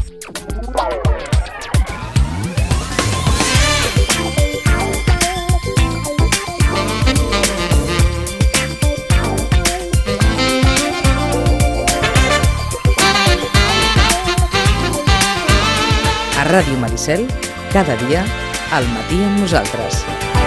A Ràdio Maricel, cada dia, al matí amb nosaltres.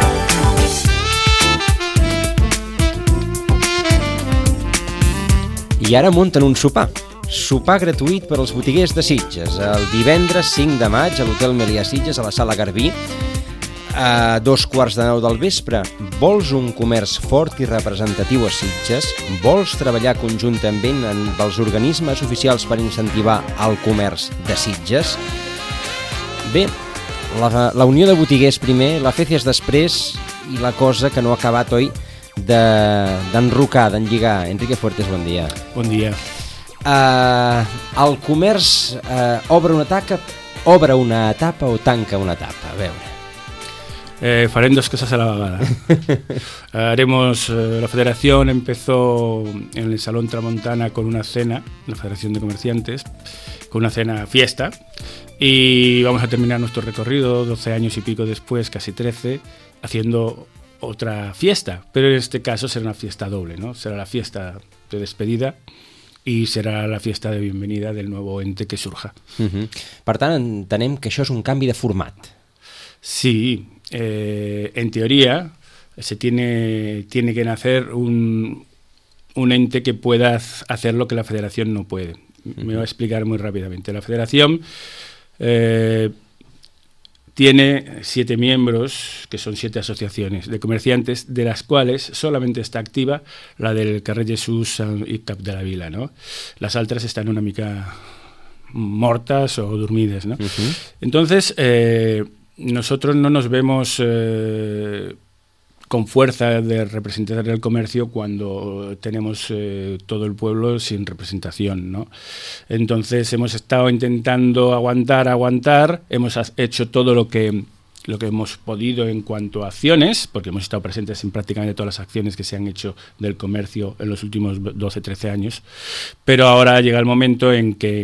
I ara munten un sopar. Sopar gratuït per als botiguers de Sitges. El divendres 5 de maig a l'Hotel Melià Sitges, a la Sala Garbí, a 2:15 del vespre. Vols un comerç fort i representatiu a Sitges? Vols treballar conjuntament amb els organismes oficials per incentivar el comerç de Sitges? Bé, la unió de botiguers primer, la FECIAS després i la cosa que no ha acabat, oi, d'enrocar, d'enlligar. Enrique Fuertes, bon dia. Bon dia. El comerç obre una etapa o tanca una etapa? A veure. Farem dos cosas a la vegada. La federación empezó en el Salón Tramontana con una cena, la Federación de Comerciantes, con una cena fiesta, y vamos a terminar nuestro recorrido 12 años y pico después, casi 13, haciendo otra fiesta, pero en este caso será una fiesta doble, ¿no? Será la fiesta de despedida i serà la fiesta de bienvenida del nuevo ente que surja. Per tant, entenem que això és un canvi de format. Sí, en teoría se tiene que nacer un ente que pueda hacer lo que la federación no puede. Me voy a explicar muy rápidamente. La federación tiene 7 miembros, que son 7 asociaciones de comerciantes, de las cuales solamente está activa la del carrer Jesús y Cap de la Vila, ¿no? Las otras están una mica mortas o dormidas, ¿no? Entonces, nosotros no nos vemos con fuerza de representar el comercio cuando tenemos todo el pueblo sin representación, ¿no? Entonces hemos estado intentando aguantar, hemos hecho todo lo que hemos podido en cuanto a acciones, porque hemos estado presentes en prácticamente todas las acciones que se han hecho del comercio en los últimos 12-13 años, pero ahora llega el momento en que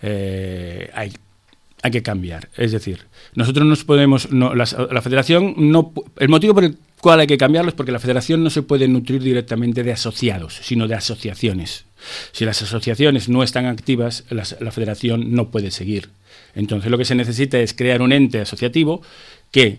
hay que cambiar. Es decir, nosotros nos podemos... la federación no... El motivo por el cual hay que cambiarlo es porque la federación no se puede nutrir directamente de asociados, sino de asociaciones. Si las asociaciones no están activas, la federación no puede seguir. Entonces lo que se necesita es crear un ente asociativo que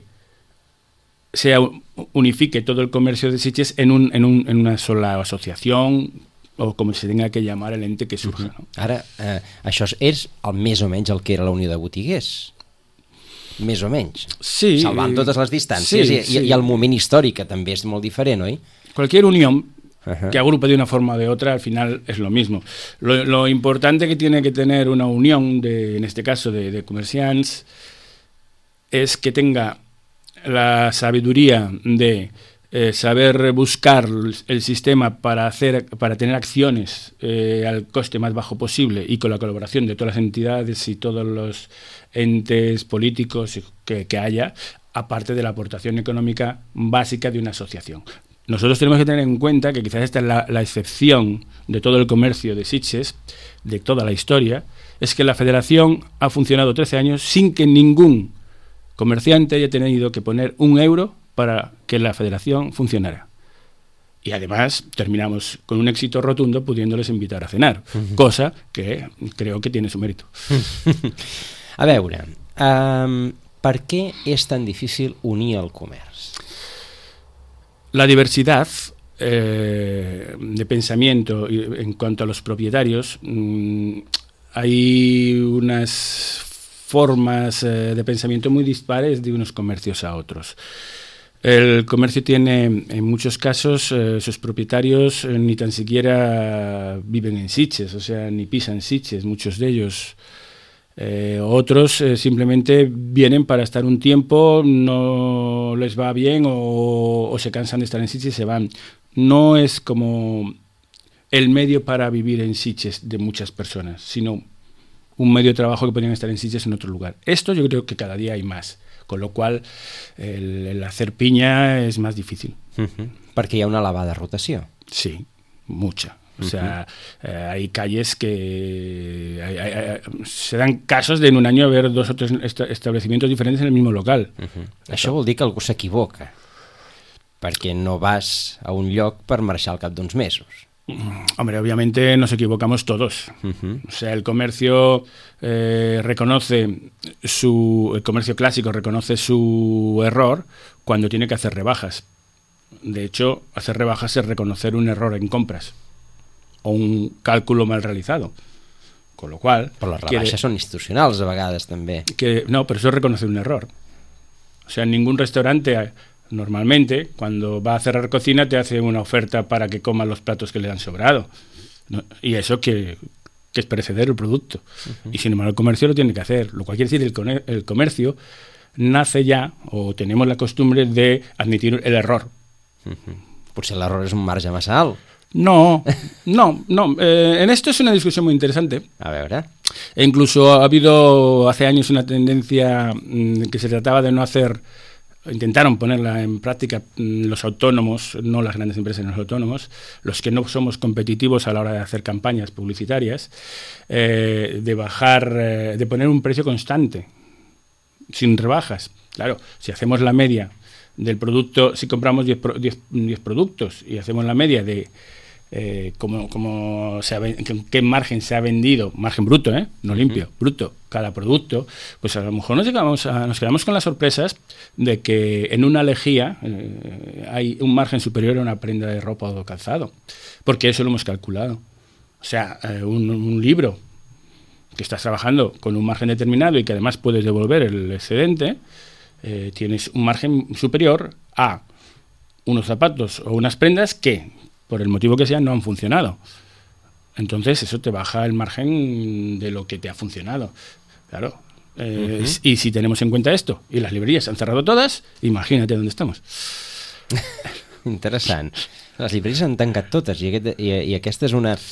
unifique todo el comercio de Sitges en una sola asociación, o com se tenga que llamar el ente que surja. No? Ara, això és més o menys el que era la Unió de Botiguers. Més o menys. Sí. Salvant totes les distàncies, sí. I el moment històric, que també és molt diferent, oi? Cualquier unión que agrupe de una forma o de otra, al final es lo mismo. Lo importante que tiene que tener una unión, en este caso de comerciantes, es que tenga la sabiduría de saber buscar el sistema para tener acciones al coste más bajo posible y con la colaboración de todas las entidades y todos los entes políticos que haya, aparte de la aportación económica básica de una asociación. Nosotros tenemos que tener en cuenta que quizás esta es la excepción de todo el comercio de Sitges, de toda la historia, es que la federación ha funcionado 13 años sin que ningún comerciante haya tenido que poner un euro para que la federación funcionara. Y además terminamos con un éxito rotundo pudiéndoles invitar a cenar, cosa que creo que tiene su mérito. A veure, per què és tan difícil unir el comerç? La diversidad de pensamiento en cuanto a los propietarios, hay unas formas de pensamiento muy dispares de unos comercios a otros. El comercio tiene, en muchos casos, sus propietarios ni tan siquiera viven en Sitges, o sea, ni pisan Sitges, muchos de ellos. Otros simplemente vienen para estar un tiempo, no les va bien o se cansan de estar en Sitges y se van. No es como el medio para vivir en Sitges de muchas personas, sino un medio de trabajo que podrían estar en Sitges en otro lugar. Esto yo creo que cada día hay más. Con lo cual el hacer piña es más difícil. Perquè hi ha una elevada rotació. Sí, mucha. O sea, hay calles que... se dan casos de en un año haver 2 o 3 establecimientos diferentes en el mismo local. Això vol dir que algú s'equivoca, perquè no vas a un lloc per marxar al cap d'uns mesos. Hombre, obviamente nos equivocamos todos. O sea, el comercio reconoce el comercio clásico reconoce su error cuando tiene que hacer rebajas. De hecho, hacer rebajas es reconocer un error en compras o un cálculo mal realizado. Con lo cual... Però les rebaixes són institucionals a vegades també. No, pero eso es reconocer un error. O sea, ningún restaurante normalmente cuando va a cerrar cocina te hace una oferta para que comas los platos que le han sobrado. ¿No? Y eso que es perecedero el producto. Y sin embargo el comercio lo tiene que hacer. Lo cual quiere decir el comercio nace ya, o tenemos la costumbre de admitir el error. Potser l'error és un marge massa alt. No. En esto es una discusión muy interesante. A veure. E incluso ha habido hace años una tendencia que se trataba de no hacer... Intentaron ponerla en práctica los autónomos, no las grandes empresas, sino los autónomos, los que no somos competitivos a la hora de hacer campañas publicitarias, de poner un precio constante, sin rebajas. Claro, si hacemos la media del producto, si compramos 10 productos y hacemos la media de qué margen se ha vendido, margen bruto, no limpio, bruto, cada producto, pues a lo mejor nos quedamos con las sorpresas de que en una lejía hay un margen superior a una prenda de ropa o calzado, porque eso lo hemos calculado. O sea, un libro que estás trabajando con un margen determinado y que además puedes devolver el excedente, tienes un margen superior a unos zapatos o unas prendas que, por el motivo que sea, no han funcionado. Entonces eso te baja el margen de lo que te ha funcionado. Claro. Y si tenemos en cuenta esto, y las librerías han cerrado todas, imagínate dónde estamos. Interessant. Les llibreries han tancat totes i aquesta és una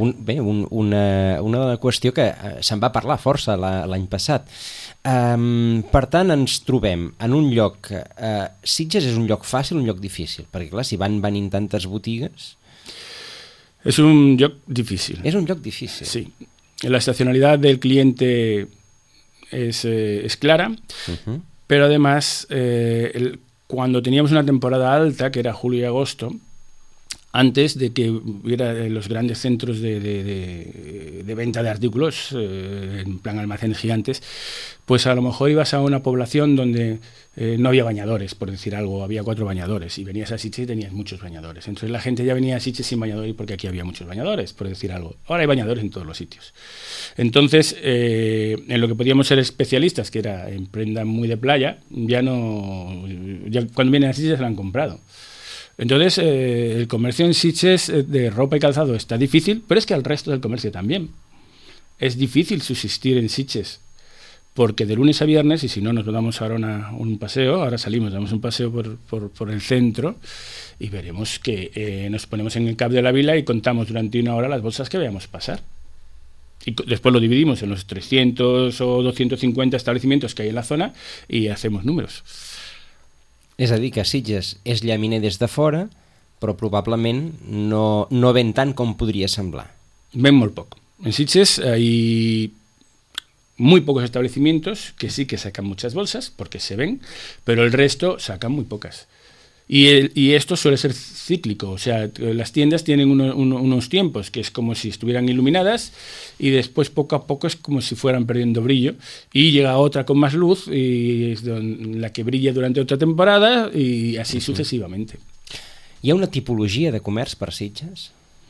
qüestió que se'n va parlar força l'any passat. Per tant, ens trobem en un lloc... Sitges és un lloc fàcil o un lloc difícil? Perquè, clar, si van venint tantes botigues... Es un lloc difícil. És un lloc difícil. Sí. La estacionalidad del cliente es clara, pero además, cuando teníamos una temporada alta, que era julio y agosto, antes de que hubiera los grandes centros de venta de artículos, en plan almacenes gigantes, pues a lo mejor ibas a una población donde no había bañadores, por decir algo, había 4 bañadores, y venías a Sitges y tenías muchos bañadores. Entonces la gente ya venía a Sitges sin bañadores porque aquí había muchos bañadores, por decir algo. Ahora hay bañadores en todos los sitios. Entonces, en lo que podíamos ser especialistas, que era en prenda muy de playa, ya cuando vienen a Sitges se la han comprado. Entonces, el comercio en Sitges de ropa y calzado está difícil, pero es que al resto del comercio también. Es difícil subsistir en Sitges, porque de lunes a viernes, y si no nos damos ahora un paseo, ahora salimos, damos un paseo por el centro y veremos que nos ponemos en el Cap de la Vila y contamos durante 1 hora las bolsas que veamos pasar. Y después lo dividimos en los 300 o 250 establecimientos que hay en la zona y hacemos números. És a dir, que Sitges és llaminer des de fora, però probablement no ven tant com podria semblar. Ven molt poc. En Sitges hay muy pocos establecimientos que sí que sacan muchas bolsas, porque se ven, pero el resto sacan muy pocas. Y esto suele ser cíclico, o sea, las tiendas tienen unos tiempos que es como si estuvieran iluminadas y después poco a poco es como si fueran perdiendo brillo y llega otra con más luz y es la que brilla durante otra temporada y así sucesivamente. Hi ha una tipologia de comerç per Sitges?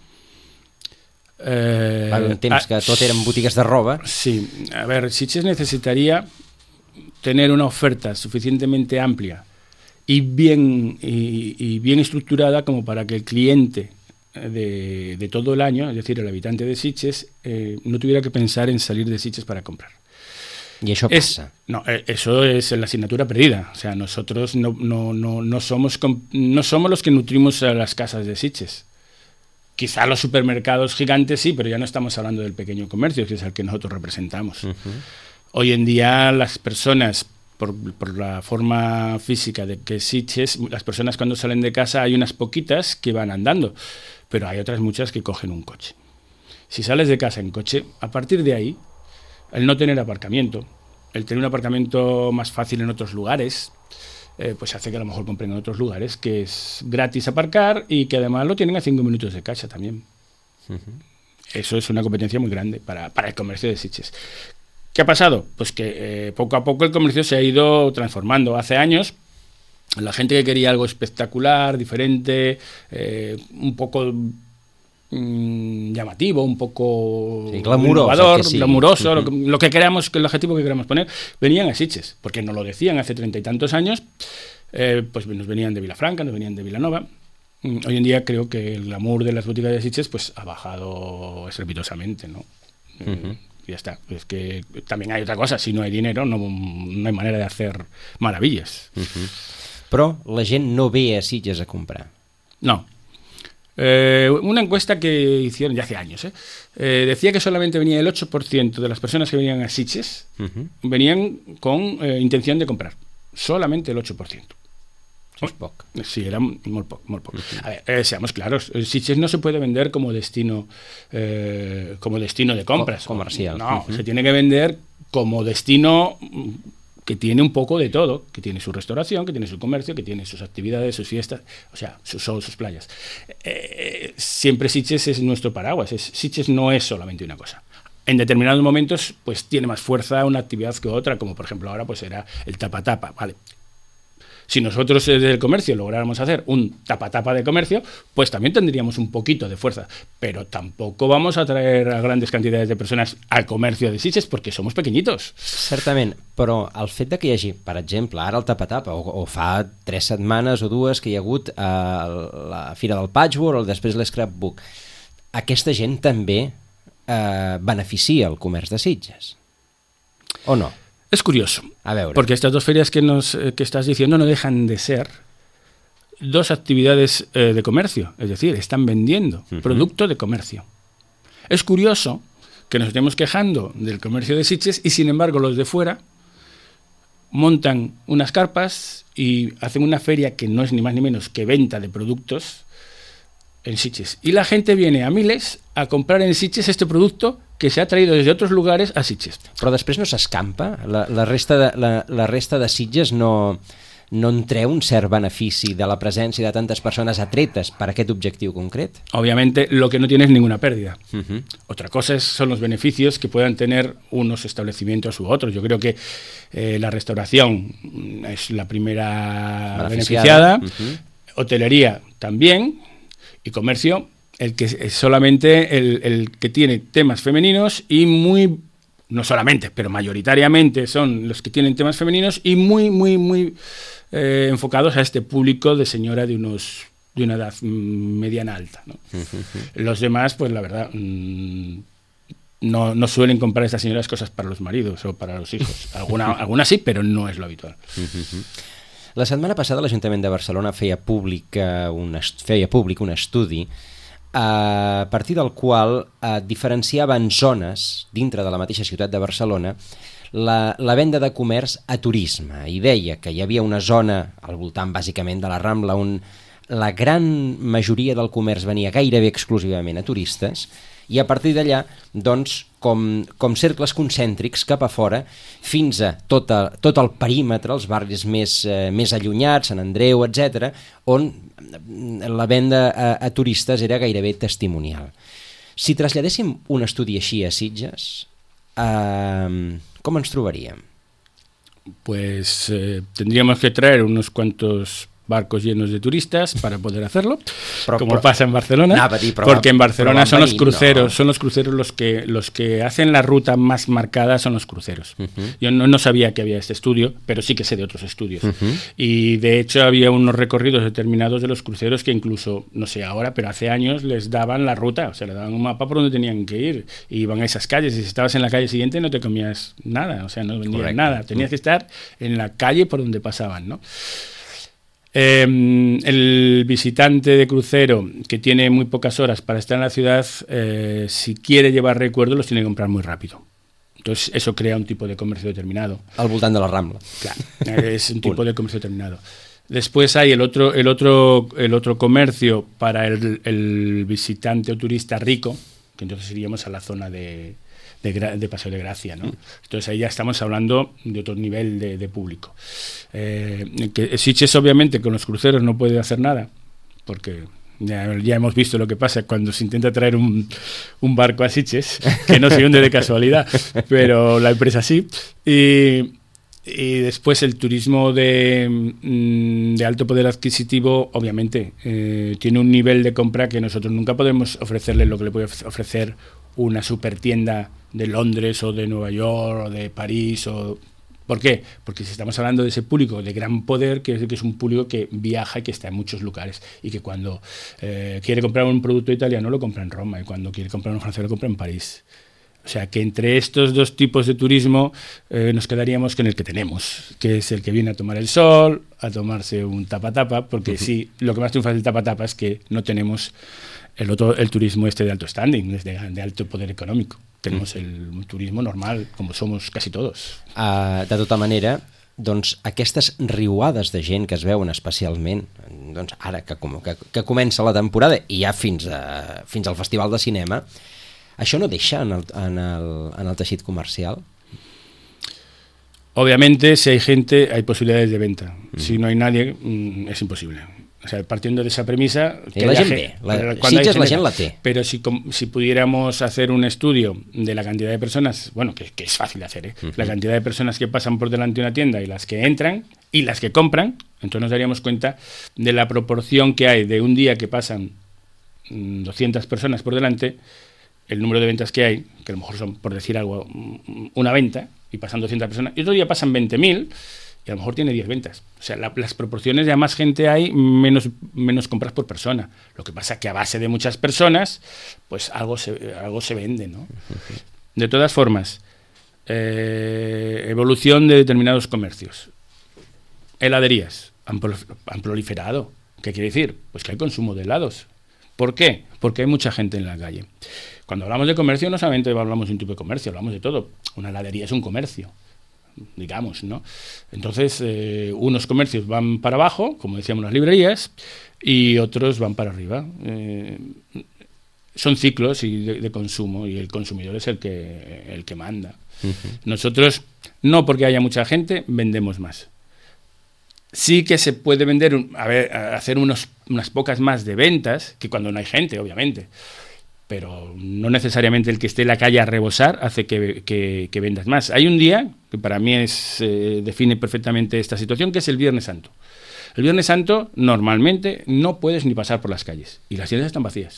Va haver un temps que tot eren botigues de roba. Sí, a ver, Sitges necesitaría tener una oferta suficientemente amplia y bien estructurada como para que el cliente de todo el año, es decir, el habitante de Sitges, no tuviera que pensar en salir de Sitges para comprar. ¿Y eso pasa? No, eso es la asignatura perdida. O sea, nosotros no somos los que nutrimos a las casas de Sitges. Quizá los supermercados gigantes sí, pero ya no estamos hablando del pequeño comercio, que es el que nosotros representamos. Hoy en día las personas, por la forma física de que Sitges, las personas cuando salen de casa hay unas poquitas que van andando, pero hay otras muchas que cogen un coche. Si sales de casa en coche, a partir de ahí, el no tener aparcamiento, el tener un aparcamiento más fácil en otros lugares, pues hace que a lo mejor compren en otros lugares que es gratis aparcar y que además lo tienen a 5 minutos de casa también. Eso es una competencia muy grande para el comercio de Sitges. ¿Qué ha pasado? Pues que poco a poco el comercio se ha ido transformando. Hace años, la gente que quería algo espectacular, diferente, un poco llamativo, un poco innovador, glamuroso, lo que queramos, el objetivo que queramos poner, venían a Sitges, porque nos lo decían hace 30 y tantos años, pues nos venían de Vilafranca, nos venían de Vilanova. Hoy en día creo que el glamour de las boutiques de Sitges pues ha bajado estrepitosamente, ¿no? Ya está. Es que también hay otra cosa, si no hay dinero no hay manera de hacer maravillas. Però la gent no ve a Sitges a comprar. No. Una encuesta que hicieron ya hace años decía que solamente venía el 8% de las personas que venían a Sitges venían con intención de comprar. Solamente el 8%. És poc. Sí, era molt poc. A ver, seamos claros, Sitges no se puede vender como destino de compras. Comercial. No, se tiene que vender como destino que tiene un poco de todo, que tiene su restauración, que tiene su comercio, que tiene sus actividades, sus fiestas, o sea, sus playas. Siempre Sitges es nuestro paraguas. Sitges no es solamente una cosa. En determinados momentos, pues tiene más fuerza una actividad que otra, como por ejemplo ahora pues era el tapa-tapa, ¿vale? Si nosotros desde el comercio lográramos hacer un tapa-tapa de comercio, pues también tendríamos un poquito de fuerza, pero tampoco vamos a traer a grandes cantidades de persones al comercio de Sitges perquè somos pequeñitos. Certament, però el fet de que hi hagi, per exemple, ara el tapa-tapa, o fa 3 setmanes o 2 que hi ha hagut la Fira del Patchwork o després l'Scrapbook, aquesta gent també beneficia el comerç de Sitges, o no? Es curioso, a veure. Porque estas dos ferias que estás diciendo no dejan de ser dos actividades de comercio, es decir, están vendiendo producto de comercio. Es curioso que nos estemos quejando del comercio de Sitges y sin embargo los de fuera montan unas carpas y hacen una feria que no es ni más ni menos que venta de productos en Sitges. Y la gente viene a miles a comprar en Sitges este producto que se ha traído desde otros lugares a Sitges. Però després no s'escampa? La resta de Sitges no en treu un cert benefici de la presència de tantes persones atretes per aquest objectiu concret? Obviamente lo que no tiene es ninguna pérdida. Otra cosa son los beneficios que puedan tener unos establecimientos u otros. Yo creo que la restauración es la primera beneficiada, hotelería también, y comercio el que es solamente el que tiene temas femeninos y muy, no solamente, pero mayoritariamente son los que tienen temas femeninos y muy enfocados a este público de señora de una edad mediana alta, ¿no? Los demás, pues la verdad, no suelen comprar estas señoras cosas para los maridos o para los hijos. Algunas sí, pero no es lo habitual. La setmana passada l'Ajuntament de Barcelona feia públic un estudi a partir del qual diferenciava en zones dintre de la mateixa ciutat de Barcelona la venda de comerç a turisme, i deia que hi havia una zona al voltant bàsicament de la Rambla on la gran majoria del comerç venia gairebé exclusivament a turistes, i a partir d'allà, doncs, com cercles concèntrics cap a fora, fins a tot el perímetre, els barris més allunyats, Sant Andreu, etc., on la venda a turistes era gairebé testimonial. Si traslladéssim un estudi així a Sitges, com ens trobaríem? Pues tendríamos que traer unos cuantos barcos llenos de turistas para poder hacerlo, como pasa en Barcelona, porque en Barcelona son los cruceros, los que hacen la ruta más marcada son los cruceros. Yo no sabía que había este estudio, pero sí que sé de otros estudios. Y de hecho había unos recorridos determinados de los cruceros que incluso, no sé ahora, pero hace años les daban la ruta, o sea, le daban un mapa por donde tenían que ir, y iban a esas calles, y si estabas en la calle siguiente no te comías nada, o sea, no vendían nada, tenías que estar en la calle por donde pasaban, ¿no? El visitante de crucero que tiene muy pocas horas para estar en la ciudad, si quiere llevar recuerdos, los tiene que comprar muy rápido. Entonces eso crea un tipo de comercio determinado. Al voltant de la Rambla. Claro, es un tipo de comercio determinado. Después hay el otro comercio para el visitante o turista rico, que entonces iríamos a la zona de Paseo de Gracia, ¿no? Entonces ahí ya estamos hablando de otro nivel de público. Que Sitges obviamente con los cruceros no puede hacer nada, porque ya hemos visto lo que pasa cuando se intenta traer un barco a Sitges, que no se hunde de casualidad, pero la empresa sí. Y después el turismo de alto poder adquisitivo, obviamente, tiene un nivel de compra que nosotros nunca podemos ofrecerle lo que le puede ofrecer una super tienda de Londres o de Nueva York o de París. ¿Por qué? Porque si estamos hablando de ese público de gran poder, que es un público que viaja y que está en muchos lugares y que cuando quiere comprar un producto italiano lo compra en Roma y cuando quiere comprar un francés lo compra en París. O sea, que entre estos dos tipos de turismo nos quedaríamos con el que tenemos, que es el que viene a tomar el sol, a tomarse un tapa-tapa, porque sí, lo que más triunfa del tapa-tapa es que no tenemos el turismo de alto standing, de alto poder económico. Tenemos el turismo normal, como somos casi todos. De tota manera, doncs aquestes riuades de gent que es veuen especialment doncs ara que comença la temporada i ja fins al Festival de Cinema, ¿això no deixa en el teixit comercial? Obviamente, si hay gente, hay posibilidades de venta. Si no hay nadie, es imposible. O sea, partiendo de esa premisa... Que la gent ve, Sitges la gent la té. Pero si pudiéramos hacer un estudio de la cantidad de personas, bueno, que es fácil de hacer, la cantidad de personas que pasan por delante de una tienda y las que entran y las que compran, entonces nos daríamos cuenta de la proporción que hay de un día que pasan 200 personas por delante, el número de ventas que hay, que a lo mejor son, por decir algo, una venta, y pasan 200 personas, y otro día pasan 20.000, y a lo mejor tiene 10 ventas. O sea, las proporciones, ya más gente hay, menos compras por persona. Lo que pasa es que a base de muchas personas, pues algo se vende, ¿no? De todas formas, evolución de determinados comercios. Heladerías han proliferado. ¿Qué quiere decir? Pues que hay consumo de helados. ¿Por qué? Porque hay mucha gente en la calle. Cuando hablamos de comercio, no solamente hablamos de un tipo de comercio, hablamos de todo. Una heladería es un comercio, digamos, ¿no? Entonces, unos comercios van para abajo, como decíamos las librerías, y otros van para arriba. Son ciclos de consumo, y el consumidor es el que manda. Nosotros, no porque haya mucha gente, vendemos más. Sí que se puede vender, hacer unas pocas más de ventas, que cuando no hay gente, obviamente. Pero no necesariamente el que esté en la calle a rebosar hace que vendas más. Hay un día, que para mí define perfectamente esta situación, que es el Viernes Santo. El Viernes Santo, normalmente, no puedes ni pasar por las calles. Y las tiendas están vacías.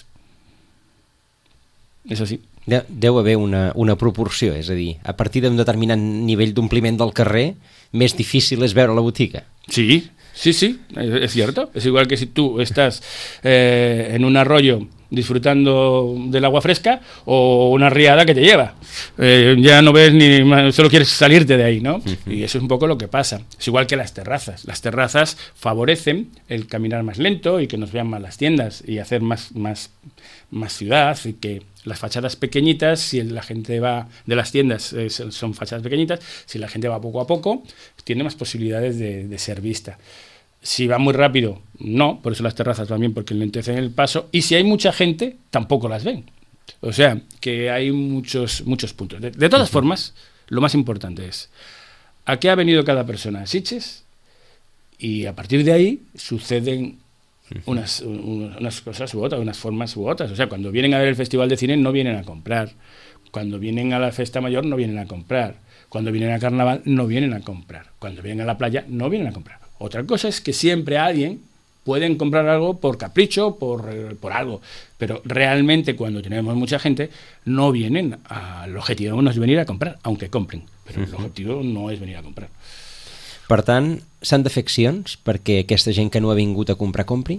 És així. Deu haver una proporció, és a dir, a partir d'un determinat nivell d'ompliment del carrer, més difícil és veure la botiga. Sí, es cierto. Es igual que si tú estás en un arroyo disfrutando del agua fresca o una riada que te lleva. Ya no ves solo quieres salirte de ahí, ¿no? Y eso es un poco lo que pasa. Es igual que las terrazas. Las terrazas favorecen el caminar más lento y que nos vean más las tiendas y hacer más ciudad, y que las fachadas pequeñitas, si la gente va de las tiendas, son fachadas pequeñitas, si la gente va poco a poco, tiene más posibilidades de ser vista. Si va muy rápido, no, por eso las terrazas van bien, porque lentecen el paso, y si hay mucha gente, tampoco las ven. O sea, que hay muchos puntos. De todas formas, lo más importante es a qué ha venido cada persona a Sitges, y a partir de ahí suceden unas cosas u otras, unas formas u otras. O sea, cuando vienen a ver el Festival de Cine no vienen a comprar. Cuando vienen a la Festa Mayor no vienen a comprar. Cuando vienen a Carnaval no vienen a comprar. Cuando vienen a la playa no vienen a comprar. Otra cosa es que siempre alguien pueden comprar algo por capricho, por algo. Pero realmente cuando tenemos mucha gente no vienen el objetivo no es venir a comprar, aunque compren. Pero el objetivo no es venir a comprar. Per tant, s'han de fer accions perquè aquesta gent que no ha vingut a comprar compri?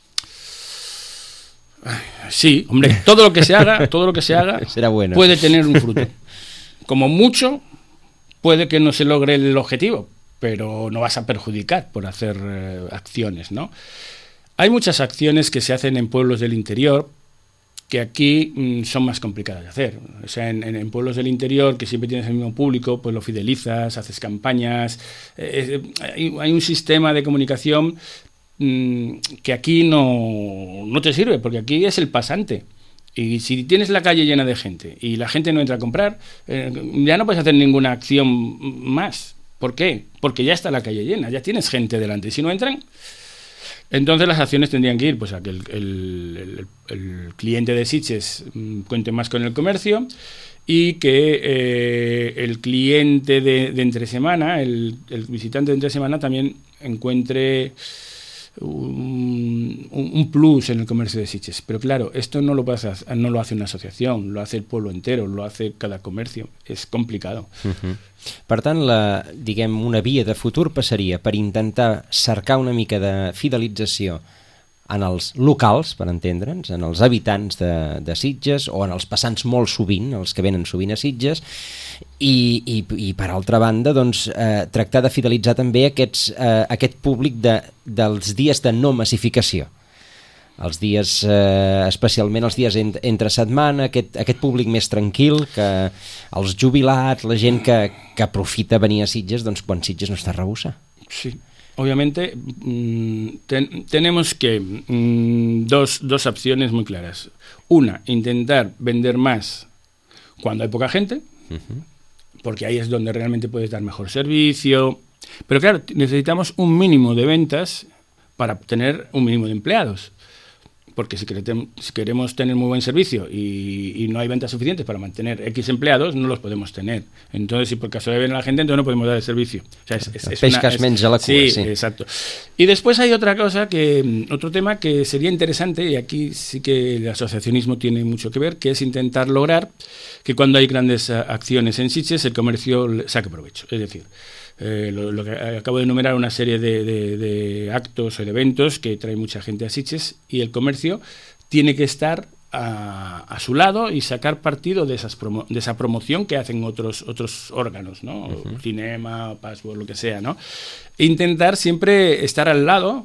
Sí, hombre, todo lo que se haga será bueno. Puede tener un fruto. Como mucho, puede que no se logre el objetivo, pero no vas a perjudicar por hacer acciones, ¿no? Hay muchas acciones que se hacen en pueblos del interior que aquí son más complicadas de hacer. O sea, en pueblos del interior, que siempre tienes el mismo público, pues lo fidelizas, haces campañas. Hay un sistema de comunicación que aquí no te sirve, porque aquí es el pasante. Y si tienes la calle llena de gente y la gente no entra a comprar, ya no puedes hacer ninguna acción más. ¿Por qué? Porque ya está la calle llena, ya tienes gente delante. Y si no entran, entonces las acciones tendrían que ir pues a que el cliente de Sitges cuente más con el comercio y que el cliente de entre semana, el visitante de entre semana también encuentre un plus en el comercio de Sitges. Pero claro, esto no lo hace una asociación, lo hace el pueblo entero, lo hace cada comercio. És complicado. Per tant, una via de futur passaria per intentar cercar una mica de fidelització en els locals, per entendre'ns, en els habitants de Sitges o en els passants molt sovint, els que venen sovint a Sitges, i per altra banda doncs, tractar de fidelitzar també aquest públic dels dies de no massificació, els dies, especialment els dies entre setmana, aquest públic més tranquil, que els jubilats, la gent que aprofita venir a Sitges doncs, quan Sitges no està a rebussar. Sí. Obviamente tenemos que dos opciones muy claras. Una, intentar vender más cuando hay poca gente, porque ahí es donde realmente puedes dar mejor servicio. Pero claro, necesitamos un mínimo de ventas para tener un mínimo de empleados. Porque si queremos tener muy buen servicio y no hay ventas suficientes para mantener X empleados, no los podemos tener. Entonces, si por casualidad viene la gente, entonces no podemos dar el servicio. O sea, pescas menja la cua. Sí, exacto. Y después hay otro tema que sería interesante, y aquí sí que el asociacionismo tiene mucho que ver, que es intentar lograr que cuando hay grandes acciones en Sitges, el comercio saque provecho. Es decir, lo que acabo de enumerar, una serie de actos o de eventos que trae mucha gente a Sitges, y el comercio tiene que estar a su lado y sacar partido de esa promoción que hacen otros órganos, ¿no? Cinema, Password, lo que sea, ¿no? Intentar siempre estar al lado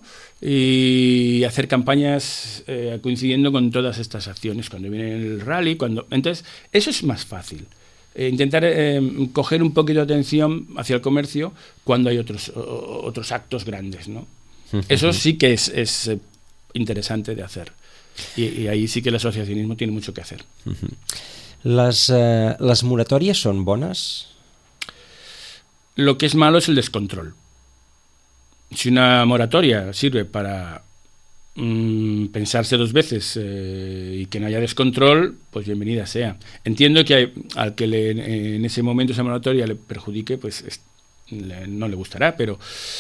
y hacer campañas coincidiendo con todas estas acciones, cuando viene el rally, entonces eso es más fácil. Intentar coger un poquito de atención hacia el comercio cuando hay otros actos grandes, ¿no? Eso sí que es interesante de hacer. Y ahí sí que el asociacionismo tiene mucho que hacer. ¿Las moratorias son bonas? Lo que es malo es el descontrol. Si una moratoria sirve para pensarse dos veces y que no haya descontrol, pues bienvenida sea. Entiendo que al que en ese momento esa moratoria le perjudique, pues no le gustará, pero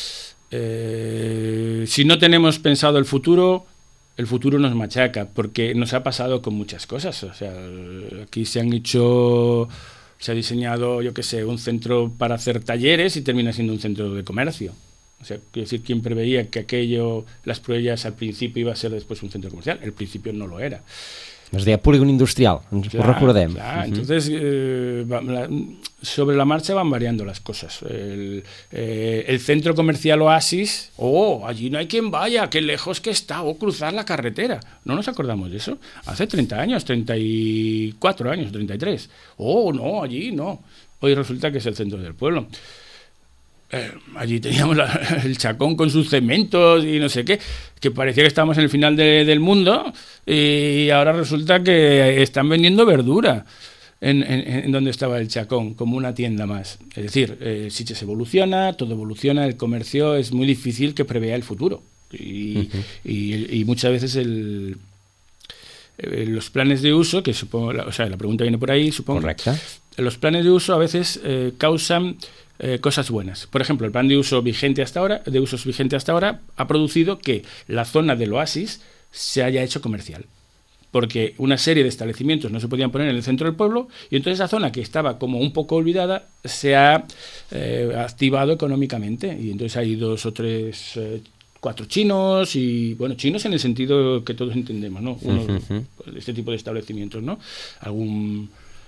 si no tenemos pensado el futuro nos machaca, porque nos ha pasado con muchas cosas. O sea, aquí se ha diseñado, yo qué sé, un centro para hacer talleres y termina siendo un centro de comercio. O sea, quiero decir, ¿quién preveía que las Proellas al principio iba a ser después un centro comercial? Al principio no lo era. Es deia polígon industrial, ho recordem. Clar. Entonces, sobre la marcha van variando las cosas. El centro comercial Oasis, allí no hay quien vaya, qué lejos que está, cruzar la carretera. ¿No nos acordamos de eso? Hace 30 años, 34 años, 33. No, allí no. Hoy resulta que es el centro del pueblo. Allí teníamos el Chacón con sus cementos y no sé qué, que parecía que estábamos en el final del mundo, y ahora resulta que están vendiendo verdura en donde estaba el Chacón, como una tienda más. Es decir, Sitges evoluciona, todo evoluciona, el comercio es muy difícil que prevea el futuro. Y muchas veces los planes de uso, que supongo, la pregunta viene por ahí, supongo. Correcto. Los planes de uso a veces causan cosas buenas. Por ejemplo, el plan de usos vigente hasta ahora ha producido que la zona del Oasis se haya hecho comercial, porque una serie de establecimientos no se podían poner en el centro del pueblo, y entonces esa zona que estaba como un poco olvidada se ha activado económicamente, y entonces hay 2 o 3 4 chinos, y bueno, chinos en el sentido que todos entendemos, ¿no? Este tipo de establecimientos, ¿no? Algún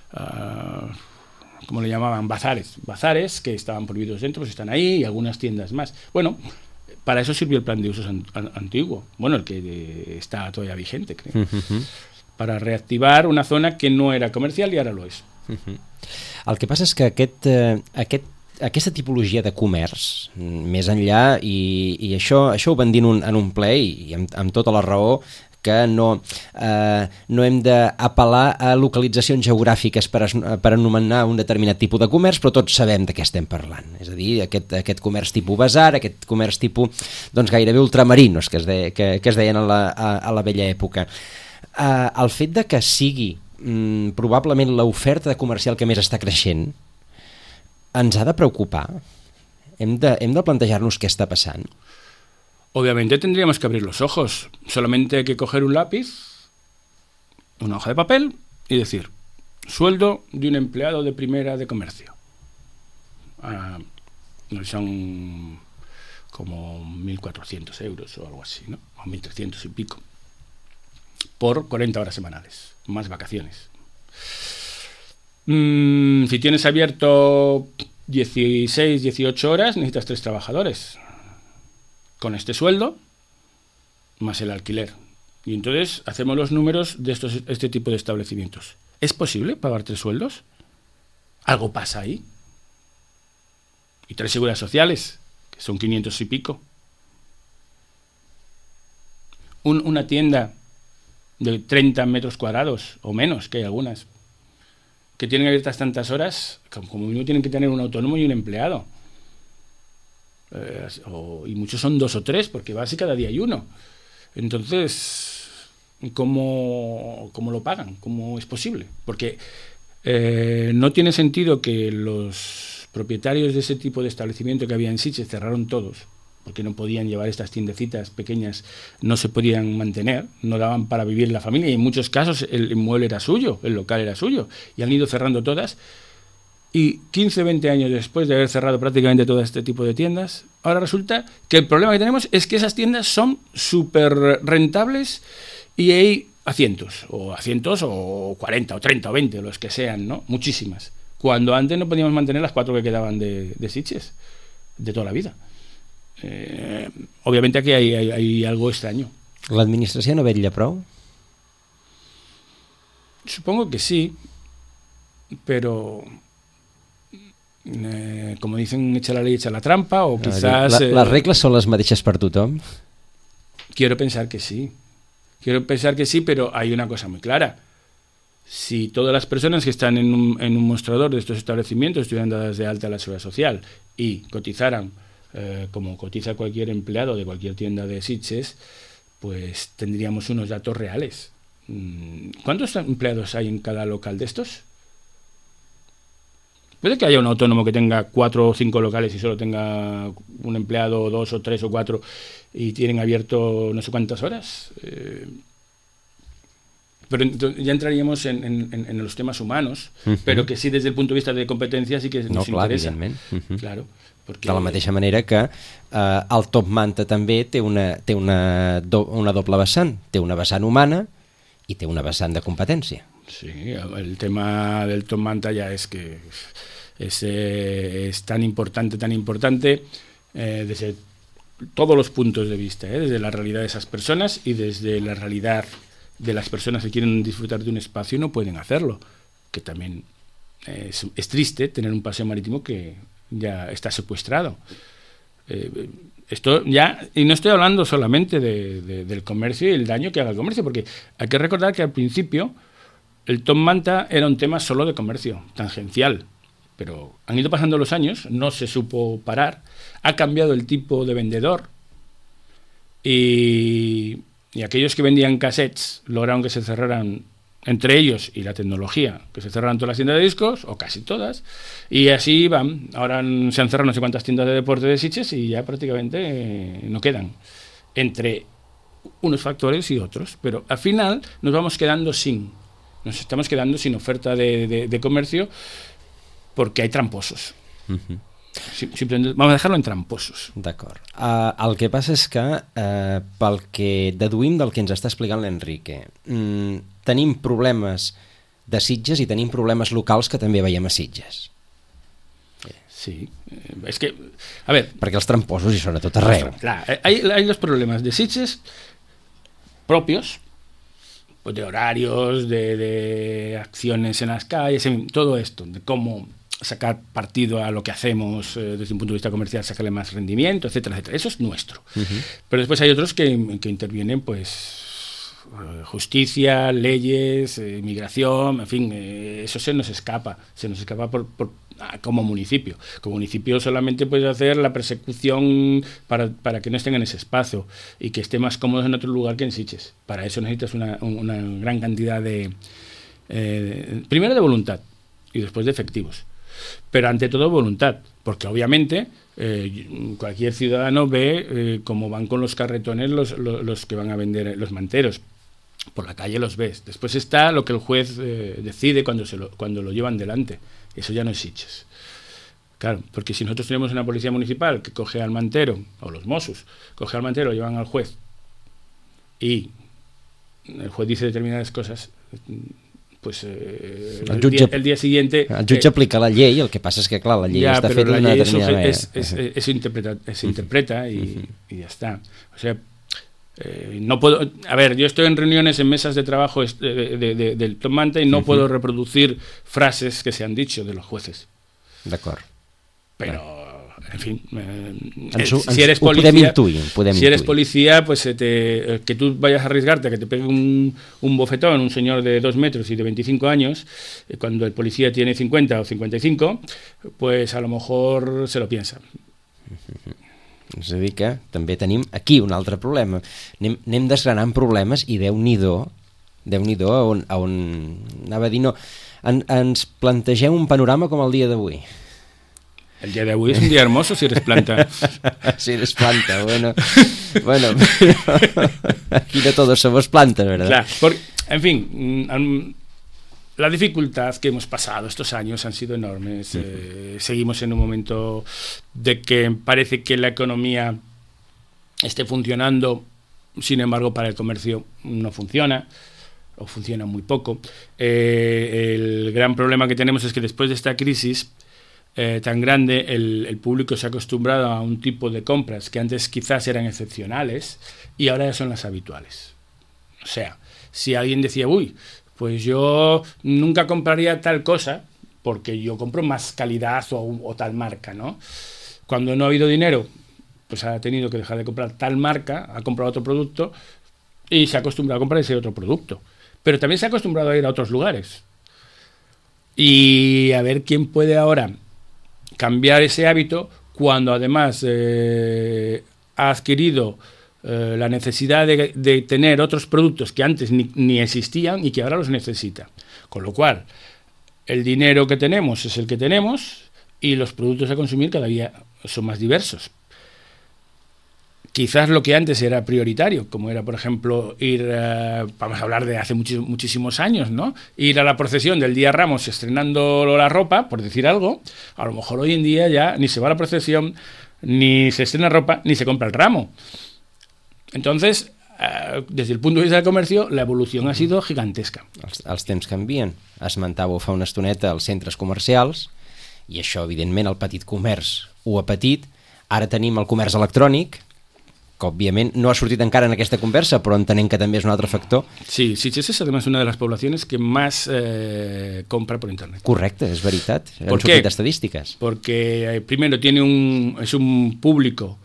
¿cómo le llamaban? Bazares que estaban prohibidos dentro, pues están ahí, y algunas tiendas más. Bueno, para eso sirvió el plan de usos antiguo, bueno, el que está todavía vigente, creo. para reactivar una zona que no era comercial i ara lo és. El que passa és que aquesta tipologia de comerç, més enllà, i això ho van dir en un ple, i amb tota la raó, que no hem d'apel·lar a localitzacions geogràfiques per anomenar un determinat tipus de comerç, però tots sabem de què estem parlant. És a dir, aquest comerç tipus basar, aquest comerç tipus doncs, gairebé ultramarinos, que es deien a la vella època. El fet de que sigui probablement l'oferta comercial que més està creixent ens ha de preocupar. Hem de plantejar-nos què està passant. Obviamente tendríamos que abrir los ojos. Solamente hay que coger un lápiz, una hoja de papel y decir, sueldo de un empleado de primera de comercio. Son como 1.400 euros o algo así, ¿no? O 1.300 y pico. Por 40 horas semanales, más vacaciones. Si tienes abierto 16, 18 horas, necesitas 3 trabajadores. Con este sueldo, más el alquiler. Y entonces hacemos los números de este tipo de establecimientos. ¿Es posible pagar 3 sueldos? ¿Algo pasa ahí? Y 3 seguridades sociales, que son 500 y pico. Una tienda de 30 metros cuadrados o menos, que hay algunas, que tienen abiertas tantas horas, como mínimo tienen que tener un autónomo y un empleado. Y muchos son 2 o 3, porque va así cada día hay uno. Entonces, ¿cómo lo pagan? ¿Cómo es posible? Porque no tiene sentido que los propietarios de ese tipo de establecimiento que había en Sitges cerraron todos, porque no podían llevar estas tiendecitas pequeñas, no se podían mantener, no daban para vivir la familia, y en muchos casos el inmueble era suyo, el local era suyo, y han ido cerrando todas. Y 15, 20 años después de haber cerrado prácticamente todo este tipo de tiendas, ahora resulta que el problema que tenemos es que esas tiendas son súper rentables y hay a cientos o 40 o 30 o 20, los que sean, ¿no? Muchísimas. Cuando antes no podíamos mantener las 4 que quedaban de Sitges, de toda la vida. Obviamente aquí hay algo extraño. ¿L'administració no vetlla prou? Supongo que sí, pero... como dicen, echa la ley, echa la trampa, o quizás... ¿Las reglas son las mateixes per tothom? Quiero pensar que sí, pero hay una cosa muy clara. Si todas las personas que están en un mostrador de estos establecimientos estuvieran dadas de alta a la Seguridad Social y cotizaran como cotiza cualquier empleado de cualquier tienda de Sitges, pues tendríamos unos datos reales. ¿Cuántos empleados hay en cada local de estos? Puede que haya un autónomo que tenga 4 o 5 locales y solo tenga un empleado, 2 o 3 o 4, y tienen abierto no sé cuántas horas. Pero ya entraríamos en los temas humanos, pero que sí, desde el punto de vista de competencia, sí que nos interesa. Claro, perquè... De la mateixa manera que el top manta també té una doble vessant. Té una vessant humana i té una vessant de competència. Sí, el tema del top manta ya es que es tan importante desde todos los puntos de vista, desde la realidad de esas personas y desde la realidad de las personas que quieren disfrutar de un espacio y no pueden hacerlo, que también es triste tener un paseo marítimo que ya está secuestrado. Esto ya, y no estoy hablando solamente del comercio y el daño que haga el comercio, porque hay que recordar que al principio el top manta era un tema solo de comercio, tangencial, pero han ido pasando los años, no se supo parar, ha cambiado el tipo de vendedor y aquellos que vendían cassettes lograron que se cerraran, entre ellos y la tecnología, que se cerraran todas las tiendas de discos, o casi todas, y así van. Ahora se han cerrado no sé cuántas tiendas de deporte de Sitges y ya prácticamente no quedan, entre unos factores y otros, pero al final nos estamos quedando sin oferta de comercio porque hay tramposos. Simplement vamos a dejarlo en tramposos. D'acord. El que passa és que pel que deduïm del que ens està explicant l'Enrique, tenim problemes de Sitges i tenim problemes locals que també veiem a Sitges. Sí, es que, a ver... Perquè els tramposos hi són a tot arreu. Claro, hay los problemas de Sitges propios, pues de horarios, de acciones en las calles, en fin, todo esto, de cómo sacar partido a lo que hacemos desde un punto de vista comercial, sacarle más rendimiento, etcétera, etcétera. Eso es nuestro. Pero después hay otros que intervienen, pues justicia, leyes, migración, en fin, eso se nos escapa como municipio. Como municipio solamente puedes hacer la persecución para que no estén en ese espacio y que esté más cómodos en otro lugar que en Sitges. Para eso necesitas una gran cantidad primero de voluntad y después de efectivos. Pero ante todo voluntad, porque obviamente cualquier ciudadano ve cómo van con los carretones los que van a vender, los manteros. Por la calle los ves. Después está lo que el juez decide cuando lo llevan delante. Eso ya no es Sitges. Claro, porque si nosotros tenemos una policía municipal que coge al mantero, o los Mossos, coge al mantero, lo llevan al juez, y el juez dice determinadas cosas, pues el día siguiente... El jutge aplica la llei, el que passa és que, clar, la llei està feta d'una determinada manera. Se interpreta y ya está. O sea, no puedo... A ver, yo estoy en reuniones, en mesas de trabajo del Top Manta y no puedo reproducir frases que se han dicho de los jueces. D'acord. Pero... En fin, si eres policía, policía, pues que tú vayas a arriesgarte a que te pegue un bofetón un señor de 2 metros y de 25 años, cuando el policía tiene 50 o 55, pues a lo mejor se lo piensa. És a dir que també tenim aquí un altre problema. Anem desgranant problemes i Déu-n'hi-do on anava a dir, no, ens plantegem un panorama com el dia d'avui. El día de hoy es un día hermoso si eres planta. Si eres planta, bueno, aquí no todos somos plantas, ¿verdad? Claro, porque, en fin, la dificultad que hemos pasado estos años han sido enormes. Seguimos en un momento de que parece que la economía esté funcionando, sin embargo para el comercio no funciona, o funciona muy poco. El gran problema que tenemos es que después de esta crisis tan grande, el público se ha acostumbrado a un tipo de compras que antes quizás eran excepcionales y ahora ya son las habituales. O sea, si alguien decía, uy, pues yo nunca compraría tal cosa porque yo compro más calidad o tal marca, ¿no? Cuando no ha habido dinero, pues ha tenido que dejar de comprar tal marca, ha comprado otro producto y se ha acostumbrado a comprar ese otro producto. Pero también se ha acostumbrado a ir a otros lugares. Y a ver quién puede ahora cambiar ese hábito cuando además ha adquirido la necesidad de tener otros productos que antes ni existían y que ahora los necesita. Con lo cual, el dinero que tenemos es el que tenemos y los productos a consumir cada día son más diversos. Quizás lo que antes era prioritario, como era, por ejemplo, ir, vamos a hablar de hace muchísimos años, ¿no? Ir a la procesión del Día Ramos estrenando la ropa, por decir algo, a lo mejor hoy en día ya ni se va a la procesión, ni se estrena ropa, ni se compra el ramo. Entonces, des del punt de vista del comercio, la evolució ha sido gigantesca. Els temps canvien. Esmentàveu fa una estoneta els centres comercials, i això, evidentment, el petit comerç ho ha patit. Ara tenim el comerç electrònic, que òbviament no ha sortit encara en aquesta conversa, però entenem que també és un altre factor. Sí, Sitges es además una de las poblaciones que más compra por internet. Correcte, és veritat. Han sortit estadístiques. Porque primero es un público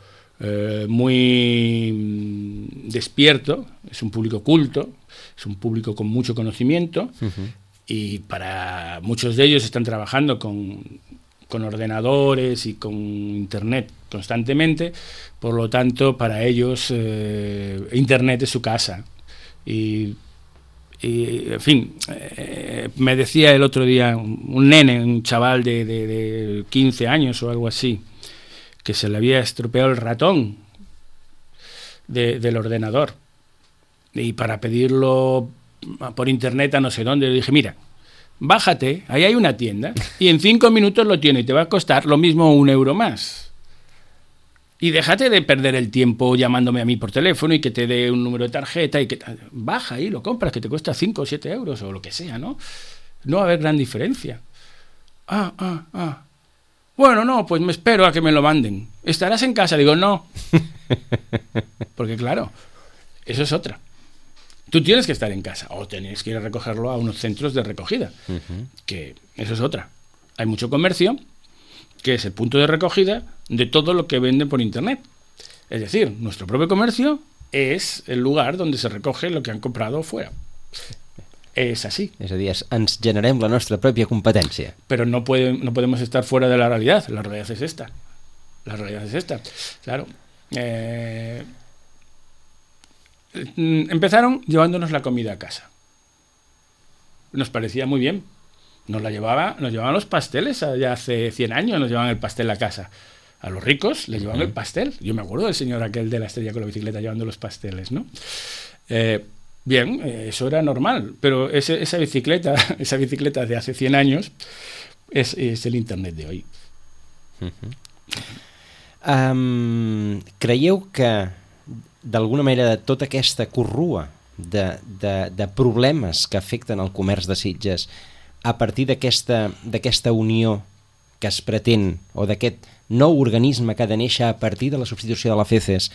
muy despierto, es un público culto, es un público con mucho conocimiento, y para muchos de ellos están trabajando con ordenadores y con internet constantemente, por lo tanto para ellos internet es su casa. Y en fin, me decía el otro día un nene, un chaval de 15 años o algo así, que se le había estropeado el ratón del ordenador, y para pedirlo por internet a no sé dónde, le dije, mira, bájate, ahí hay una tienda y en 5 minutos lo tiene y te va a costar lo mismo 1 euro más. Y déjate de perder el tiempo llamándome a mí por teléfono y que te dé un número de tarjeta y que baja y lo compras, que te cuesta 5 o 7 euros o lo que sea, ¿no? No va a haber gran diferencia. Bueno, no, pues me espero a que me lo manden. ¿Estarás en casa? Digo, no. Porque claro, eso es otra. Tú tienes que estar en casa o tienes que ir a recogerlo a unos centros de recogida, que eso es otra. Hay mucho comercio que es el punto de recogida de todo lo que venden por internet. Es decir, nuestro propio comercio és el lugar donde se recoge lo que han comprado fuera. És així. És a dir, ens generem la nostra pròpia competència. Pero no podemos estar fuera de la realidad. La realidad es esta. La realidad es esta. Claro. Empezaron llevándonos la comida a casa. Nos parecía muy bien. Nos llevaban los pasteles. Ya hace 100 años nos llevaban el pastel a casa. A los ricos les llevaban el pastel. Yo me acuerdo del señor aquel de la estrella con la bicicleta llevando los pasteles, ¿no? Bien, eso era normal, pero esa bicicleta de hace 100 años es el internet de hoy. Creieu que d'alguna manera de tota aquesta corrua de problemes que afecten el comerç de Sitges, a partir d'aquesta unió que es pretén, o d'aquest nou organisme que ha de néixer a partir de la substitució de la FECES,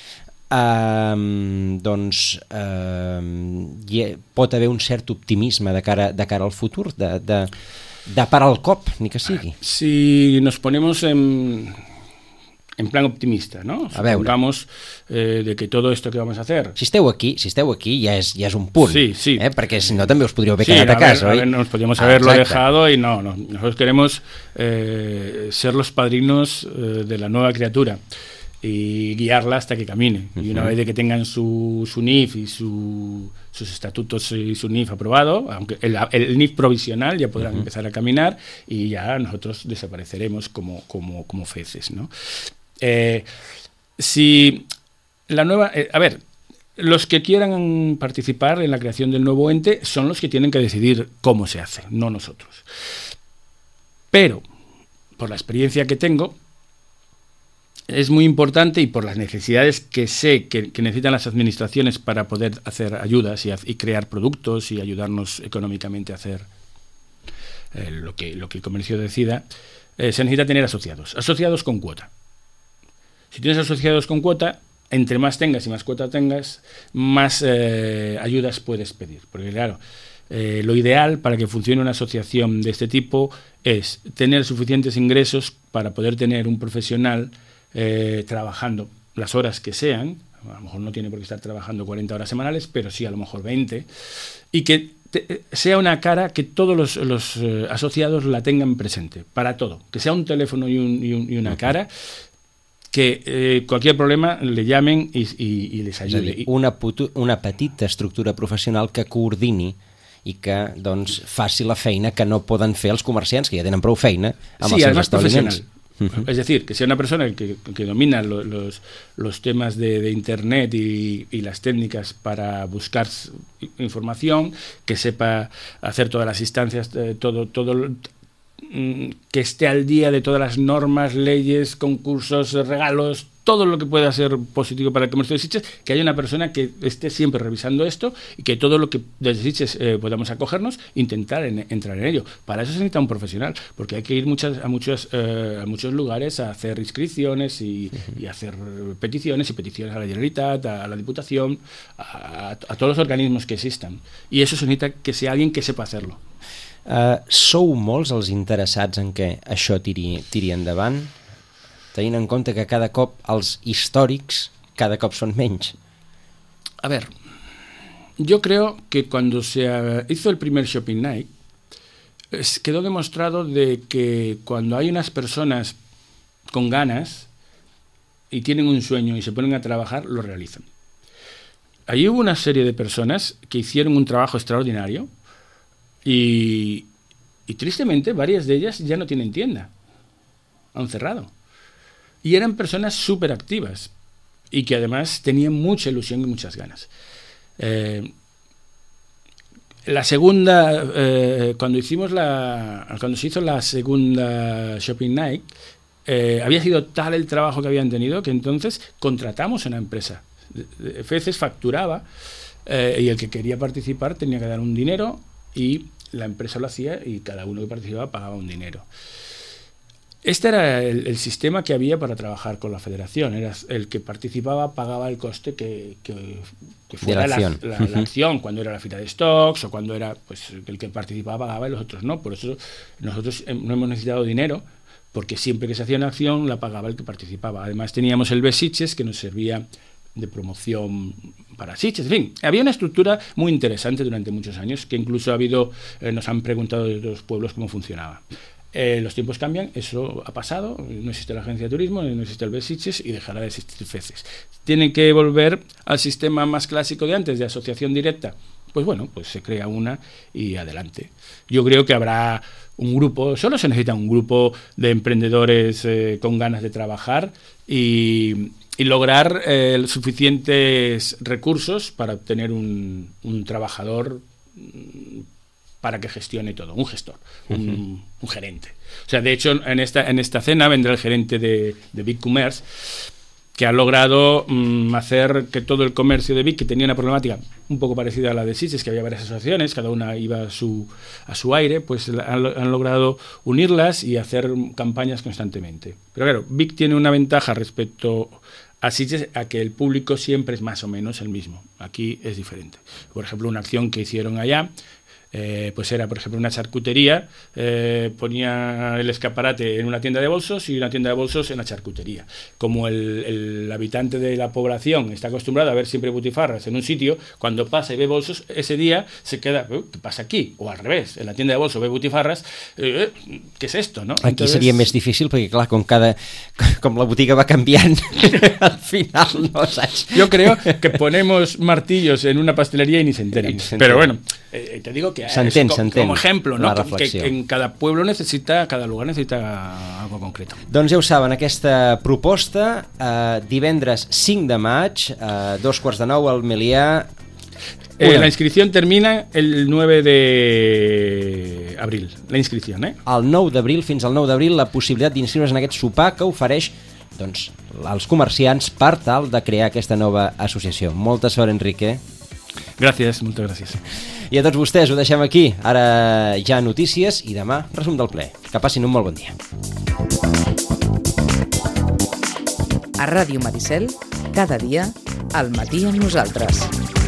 pot haver un cert optimisme de cara al futur, de parar el cop, ni que sigui? Si nos ponemos en plan optimista, ¿no? Supongamos de que todo esto que vamos a hacer... Si esteu aquí ja és un punt, sí. Perquè si no també us podríeu haver quedat a casa, oi? Nos podríamos haberlo dejado y no. Nosotros queremos ser los padrinos de la nueva criatura y guiarla hasta que camine. Y una vez de que tengan su NIF y sus estatutos y su NIF aprobado, aunque el NIF provisional, ya podrán empezar a caminar y ya nosotros desapareceremos como FECES, ¿no? Si la nueva... los que quieran participar en la creación del nuevo ente son los que tienen que decidir cómo se hace, no nosotros. Pero, por la experiencia que tengo, es muy importante, y por las necesidades que sé que necesitan las administraciones para poder hacer ayudas y crear productos y ayudarnos económicamente a hacer lo que el comercio decida, se necesita tener asociados con cuota. Si tienes asociados con cuota, entre más tengas y más cuota tengas, más ayudas puedes pedir. Porque claro, lo ideal para que funcione una asociación de este tipo es tener suficientes ingresos para poder tener un profesional trabajando las horas que sean. A lo mejor no tiene por qué estar trabajando 40 horas semanales, pero sí a lo mejor 20, y que sea una cara que todos los asociados la tengan presente, para todo, que sea un teléfono y una cara, que cualquier problema le llamen i les ajudi. És a dir, una petita estructura professional que coordini i que doncs, faci la feina que no poden fer els comerciants, que ja tenen prou feina amb els seus establiments. Es decir, que sea una persona que domina los temas de Internet y las técnicas para buscar información, que sepa hacer todas las instancias, todo que esté al día de todas las normas, leyes, concursos, regalos, todo lo que pueda ser positivo para el comercio de Sitges, que haya una persona que esté siempre revisando esto y que todo lo que desde Sitges podamos acogernos, intentar entrar en ello. Para eso se necesita un profesional, porque hay que ir a muchos lugares a hacer inscripciones y hacer peticiones a la Generalitat, a la Diputación, a todos los organismos que existan. Y eso se necesita que sea alguien que sepa hacerlo. Sou molts els interessats en que això tiri endavant, tenint en compte que cada cop els històrics cada cop són menys? A ver, yo creo que cuando se hizo el primer Shopping Night quedó demostrado de que cuando hay unas personas con ganas y tienen un sueño y se ponen a trabajar, lo realizan. Allí hubo una serie de personas que hicieron un trabajo extraordinario. Y tristemente varias de ellas ya no tienen tienda, han cerrado, y eran personas súper activas y que además tenían mucha ilusión y muchas ganas. La segunda, cuando se hizo la segunda Shopping Night, había sido tal el trabajo que habían tenido que entonces contratamos una empresa. FECES facturaba y el que quería participar tenía que dar un dinero y la empresa lo hacía y cada uno que participaba pagaba un dinero. Este era el sistema que había para trabajar con la federación. Era el que participaba pagaba el coste que fuera la acción, cuando era la fila de stocks o cuando era, pues el que participaba pagaba y los otros no. Por eso nosotros no hemos necesitado dinero, porque siempre que se hacía una acción la pagaba el que participaba. Además teníamos el BES-Sitges, que nos servía de promoción para Sitges. En fin, había una estructura muy interesante durante muchos años, que incluso nos han preguntado de otros pueblos cómo funcionaba. Los tiempos cambian, eso ha pasado, no existe la agencia de turismo, no existe el BES-Sitges y dejará de existir FECES. Tienen que volver al sistema más clásico de antes, de asociación directa. Pues bueno, pues se crea una y adelante. Yo creo que habrá un grupo, solo se necesita un grupo de emprendedores con ganas de trabajar y lograr suficientes recursos para obtener un trabajador para que gestione todo, un gestor, un gerente. O sea, de hecho, en esta cena vendrá el gerente de BigCommerce, que ha logrado hacer que todo el comercio de Vic, que tenía una problemática un poco parecida a la de Sitges, que había varias asociaciones, cada una iba a su aire, pues han logrado unirlas y hacer campañas constantemente. Pero claro, Vic tiene una ventaja respecto a Sitges, a que el público siempre es más o menos el mismo. Aquí es diferente. Por ejemplo, una acción que hicieron allá, pues era, por ejemplo, una charcutería, ponía el escaparate en una tienda de bolsos y una tienda de bolsos en la charcutería. Como el habitante de la población está acostumbrado a ver siempre butifarras en un sitio, cuando pasa y ve bolsos, ese día se queda, ¿qué pasa aquí? O al revés, en la tienda de bolsos ve butifarras, ¿qué es esto? ¿No? Aquí entonces seria més difícil perquè, clar, com la botiga va canviant, al final no saps. Yo creo que ponemos martillos en una pastelería y ni se enteran. Pero bueno, te digo que como ejemplo, ¿no? Que en cada pueblo cada lugar necesita algo concreto. Doncs ja ho saben, aquesta proposta, divendres 5 de maig, 8:45 al Melià. La inscripción termina el 9 de abril, la inscripción, El 9 d'abril, fins al 9 d'abril, la possibilitat d'inscriure's en aquest sopar que ofereix doncs, als comerciants per tal de crear aquesta nova associació. Molta sort, Enrique. Gràcies, moltes gràcies. I a tots vostès ho deixem aquí. Ara ja notícies i demà resum del ple. Que passin un molt bon dia. A Ràdio Maricel, cada dia, al matí amb nosaltres.